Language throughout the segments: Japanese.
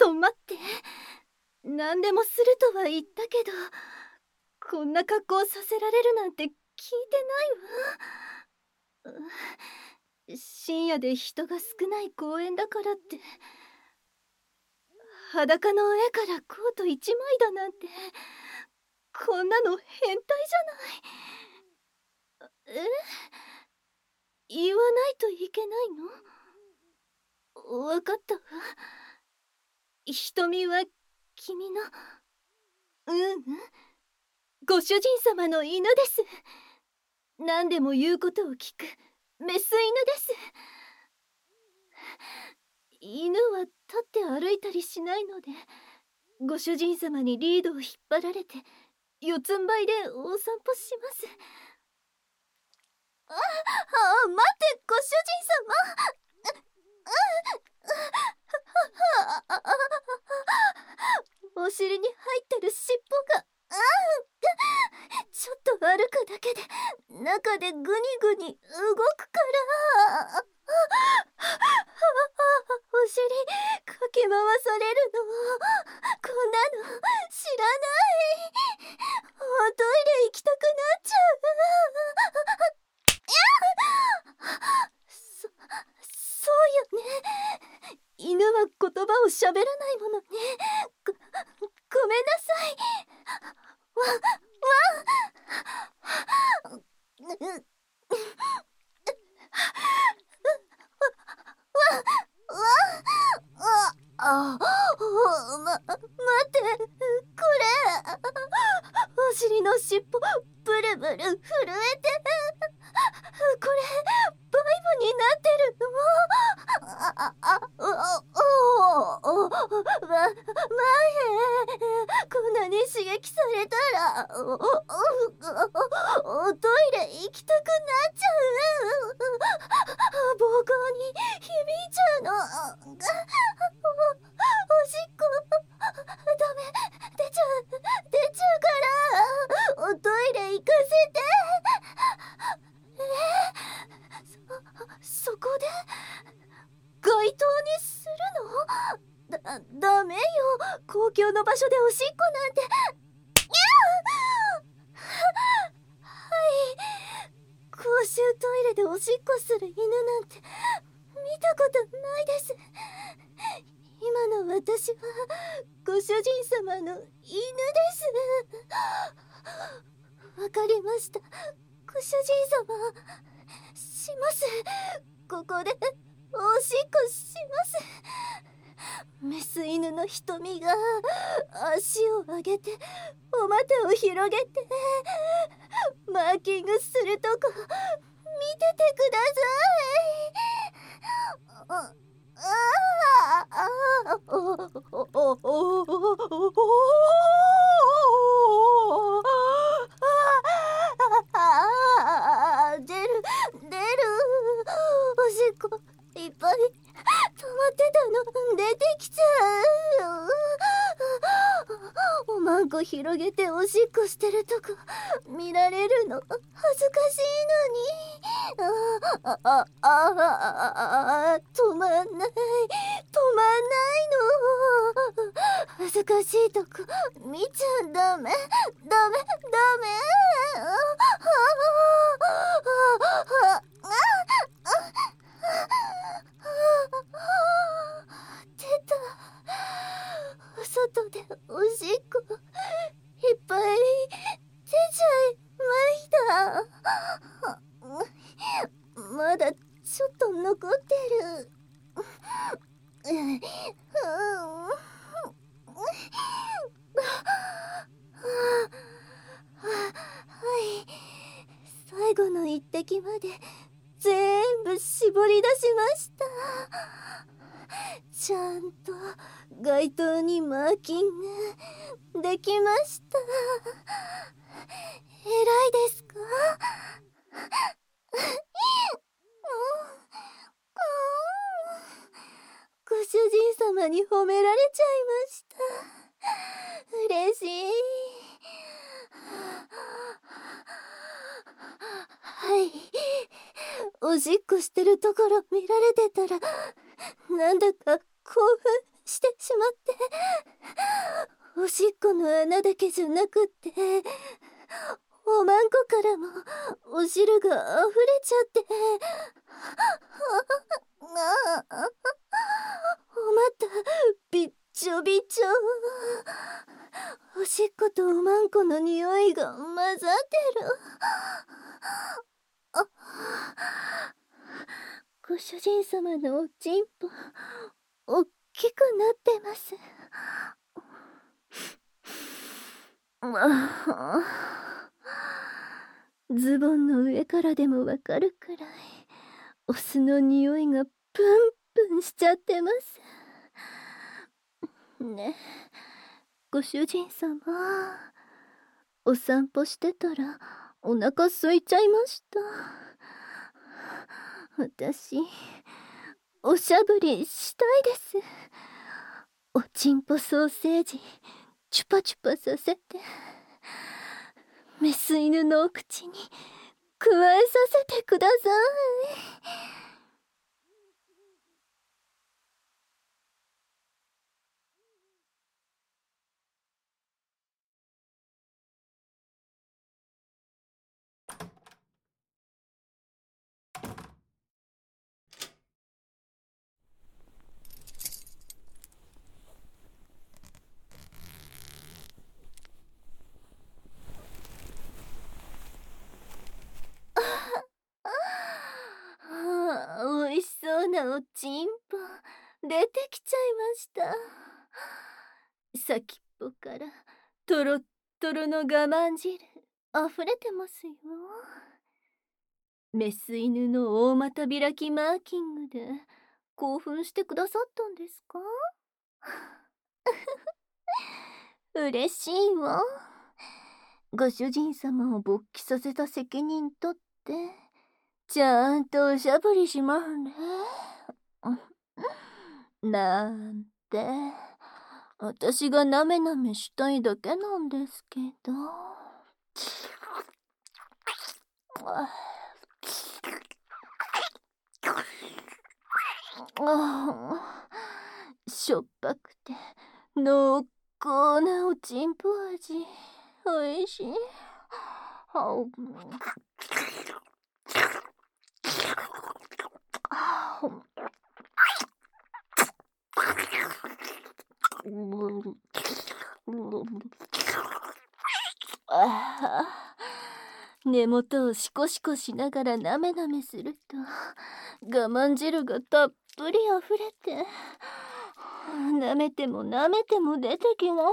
と待って。何でもするとは言ったけど、こんな格好させられるなんて聞いてないわ。深夜で人が少ない公園だからって裸の上からコート一枚だなんて、こんなの変態じゃない。言わないといけないの？わかったわ。瞳は君の…ご主人様の犬です。何でも言うことを聞くメス犬です。犬は立って歩いたりしないので、ご主人様にリードを引っ張られて四つん這いでお散歩します。待って、ご主人様。お尻に入ってる尻尾がちょっと歩くだけで中でグニグニ動くから。お尻かき回されるの、こんなの知らない。トイレ行きたくなっちゃう。そうよね。犬は言葉を喋らないものね。ごめんなさい。待って、これお尻の尻尾ブルブル震えて、これバイブになってるの？前こんなに刺激されたらトイレ行きたくなっちゃう。膀胱に響いちゃうの。おしっこダメ、出ちゃうからトイレ行かせて。そこで街灯にするの？ダメよ、公共の場所でおしっこなんて。はい、公衆トイレでおしっこする犬なんて見たことないです。今の私はご主人様の犬です。わかりました、ご主人様。します。ここでおしっこします。メス犬の瞳が足を上げてお股を広げてマーキングするとこ見ててください。出る。おしっこいっぱい溜まってたの出てきちゃう。おまんこ広げておしっこしてるとこ見られるの恥ずかしいのに。止まんないの。恥ずかしいとこ見ちゃダメ。出た。外でおしっこいっぱい出ちゃいました。まだちょっと残ってる。はい、最後の一滴まで全部絞り出しました。ちゃんと街灯にマーキングできました。偉いですか？ご主人様に褒められちゃいました。嬉しい。はい、おしっこしてるところ見られてたらなんだか興奮してしまって、おしっこの穴だけじゃなくっておまんこからもお汁があふれちゃって、おまたびっちょびちょ。おしっことおまんこの匂いが混ざってる。ご主人様のおちんぽおっきくなってます。ズボンの上からでもわかるくらいお酢の匂いがプンプンしちゃってますね。ご主人様、お散歩してたらお腹空いちゃいました。私おしゃぶりしたいです。おちんぽソーセージチュパチュパさせてメス犬のお口にくわえさせてください。おいしそうなおちんぽ出てきちゃいました。先っぽからとろっとろの我慢汁あふれてますよ。メス犬の大股開きマーキングで興奮してくださったんですか？嬉しいわ。ご主人様を勃起させた責任とってちゃんとおしゃぶりしますね。なんて私がなめなめしたいだけなんですけど。しょっぱくて濃厚なおちんぽ味、おいしい。根元をシコシコしながらなめなめすると我慢汁がたっぷりあふれて、なめてもなめても出てきます。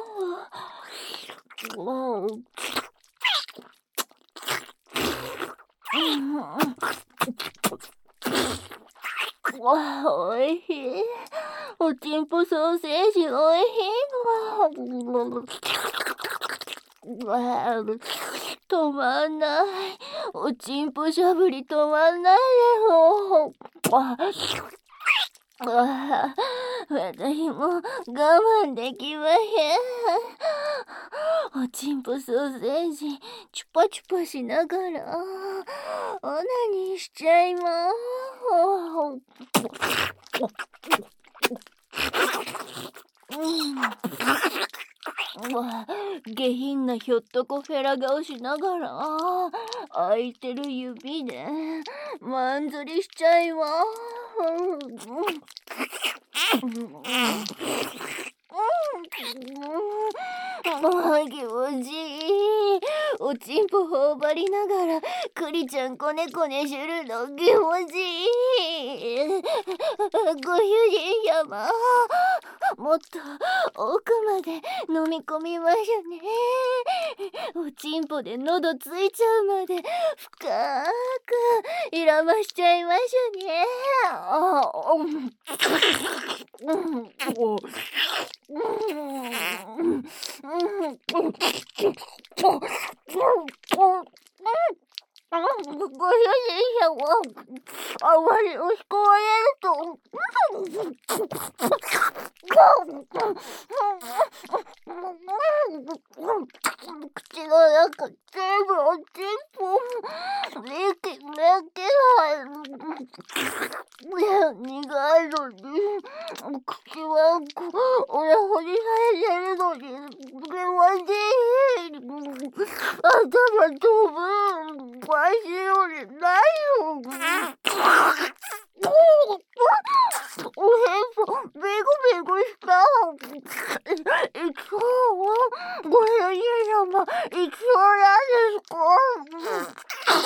おいしい。おちんぽソーセージおいしいの。止まんない。おちんぽしゃぶり止まんないよ。私も我慢できません。おちんぽソーセージチュパチュパしながらオナニーしちゃいます。下品なひょっとこフェラ顔しながら空いてる指でまんずりしちゃいます。気持ちいい。おちんぽ頬張りながらクリちゃんこねこねするの気持ちいい。ご主人様、もっと奥まで飲み込みましょね。おちんぽで喉ついちゃうまで深くいらましちゃいましょね。ご主人様、あまり押し込まれると口の中全部おちんぽ。息できない。苦いのに口は俺掘り下げてるのに気持ちいい。頭飛ぶ。わしよりないよ。おへそベコベコした。いつもご主人様いつもなんです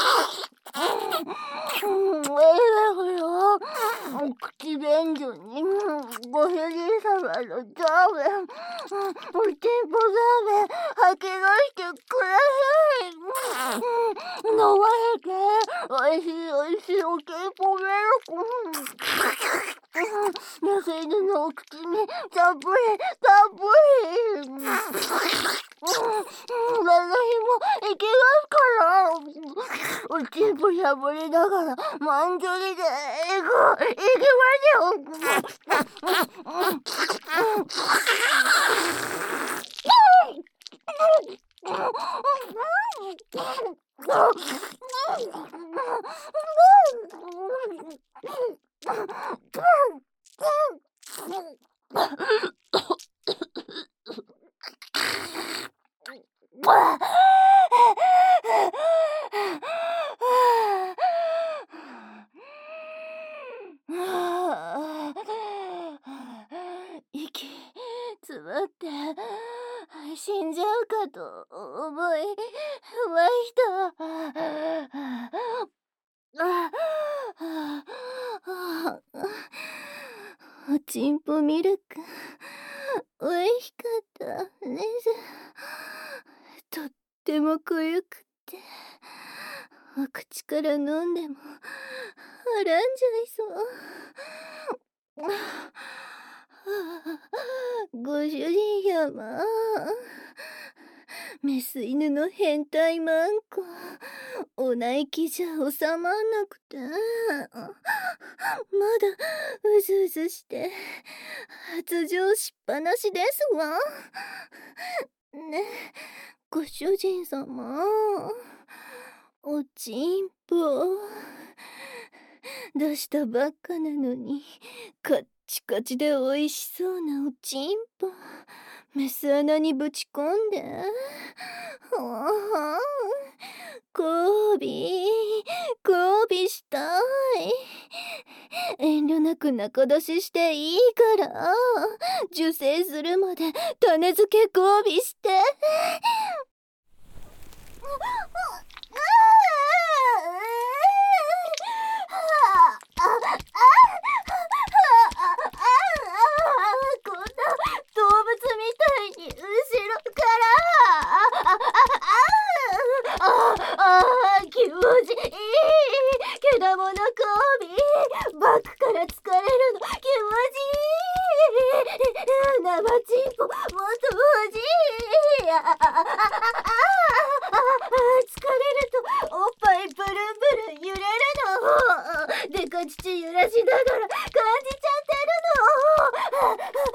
か？口便所にご主人様のザーメン、おちんぽザーメン吐き出してください。飲まれておいしいおいしいおちんぽミルク。メス犬のお口にたっぷりたっぷり。何の日もいけますから。おちんぽしゃぶりながら満足でいきますよ。息詰まって死んじゃうかと思いました。おちんぽミルクおいしかったです。とっても濃ゆくてお口から飲んでもはらんじゃいそう。ご主人様、メス犬の変態マンコ、お泣きじゃ収まんなくて、まだうずうずして発情しっぱなしですわ。ね、ご主人様、おちんぽ出したばっかなのにカッチカチでおいしそうなおちんぽメス穴にぶち込んで、交尾したい。遠慮なく仲出ししていいから受精するまで種付け交尾して。こんな動物みたいに後ろから気持ちいい。けだもの交尾バックから疲れるの気持ちいい。生チンポもっと欲しい。疲れるとおっぱいブルンブルン揺れるの。デカ乳揺らしながら感じちゃってるの。もう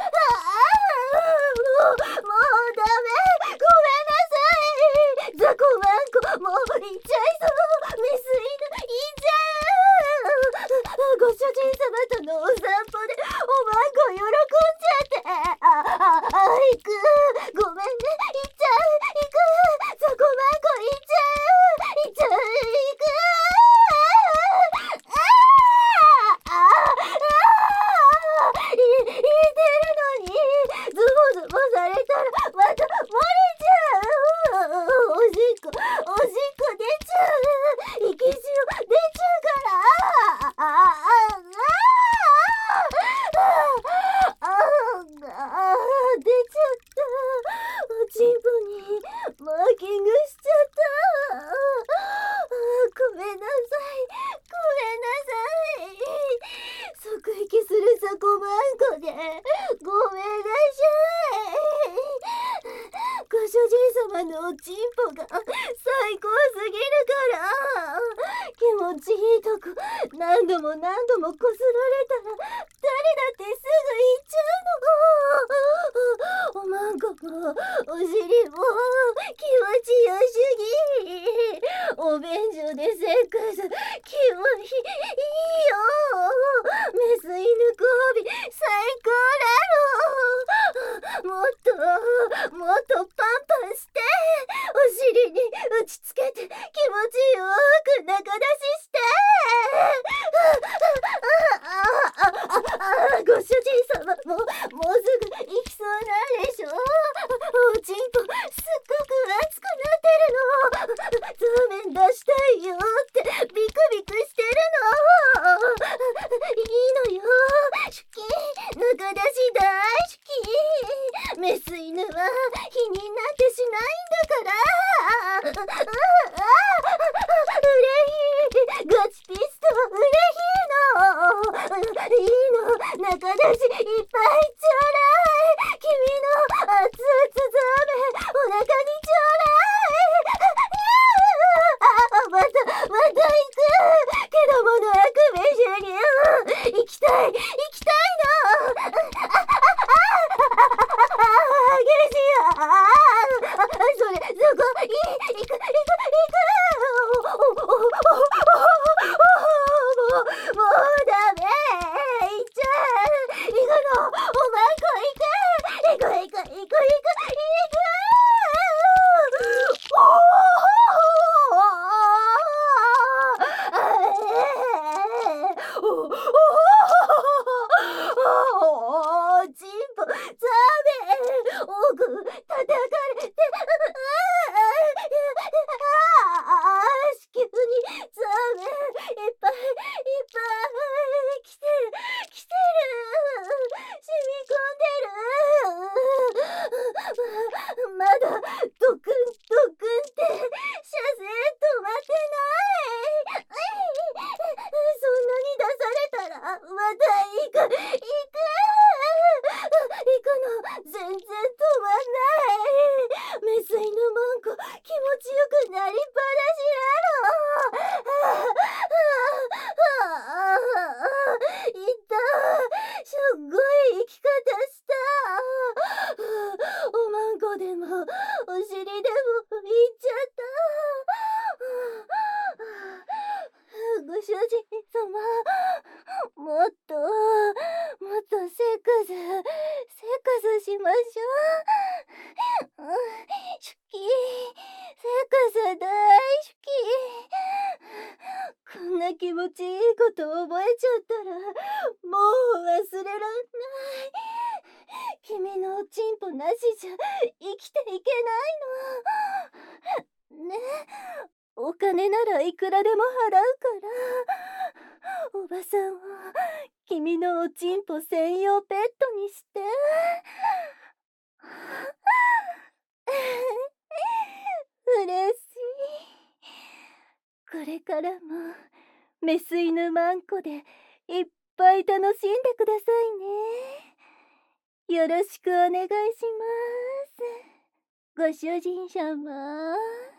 ダメ、ごめんなさい。ザコマンコもう行っちゃいそう。メス犬行っちゃう。ご主人様とのお散歩でおまんこ喜んじゃって。行く。ごめんね、行っちゃう。行く。ザコマンコ行っちゃう。行っちゃう。行く。言ってるのにズボズボされたらまた漏れちゃう。おしっこ出ちゃう。息しろ出ちゃうから。出ちゃった。おちんぽにマーキングしちゃった。ごめんなさい、ごめんなさい。即息するザコマンコでごめんなさい。ご主人様のおちんぽが最高すぎるから気持ちいいとこ何度も何度もこすられたら誰だってすぐ行っちゃうの。 お尻も気持ちよすぎ。お便所でセックス気持ちいいよ。メス犬交尾最高だろ。もっとパンパンしてお尻に打ちつけて気持ちよく中出しして。ご主人様もうすぐ行きそうなんでしょ。おちんぽすっごく熱くなってるの。座面出したいよってビクビクしてるの。いいのよ、シュキン、中出し大好き。メス犬は否認なんてしないんだから。嬉しい。ガチピスト嬉しいの。いいの、中出しいっぱいちょうだい。君の熱々ザーメンお腹にちょうだい。また行く。けどものあくべしに行きたいの。激しい。そこ行く。もうダメ。行っちゃう。行くの。お前行く。おちんぽ、ザーメン、奥、叩かれて、子宮にザーメン、いっぱい、来てる、染み込んでる。まだ、ドクンって、射精止まってない。そんなに出されたら、また行くの、全然止まんない。メス犬マンコ、気持ちよくなりっぱなしいった。すっごい生き方した。おまんこでも、お尻でもいっちゃった。ご主人様、もっとセックスしましょう。シュキ、セックス大好き。こんな気持ちいいこと覚えちゃったらもう忘れらんない。君のおちんぽなしじゃ生きていけないの。ね、お金ならいくらでも払うから、おばさんを君のおちんぽ専用ペットにして。嬉しい。これからもメス犬マンコでいっぱい楽しんでくださいね。よろしくお願いします。ご主人様。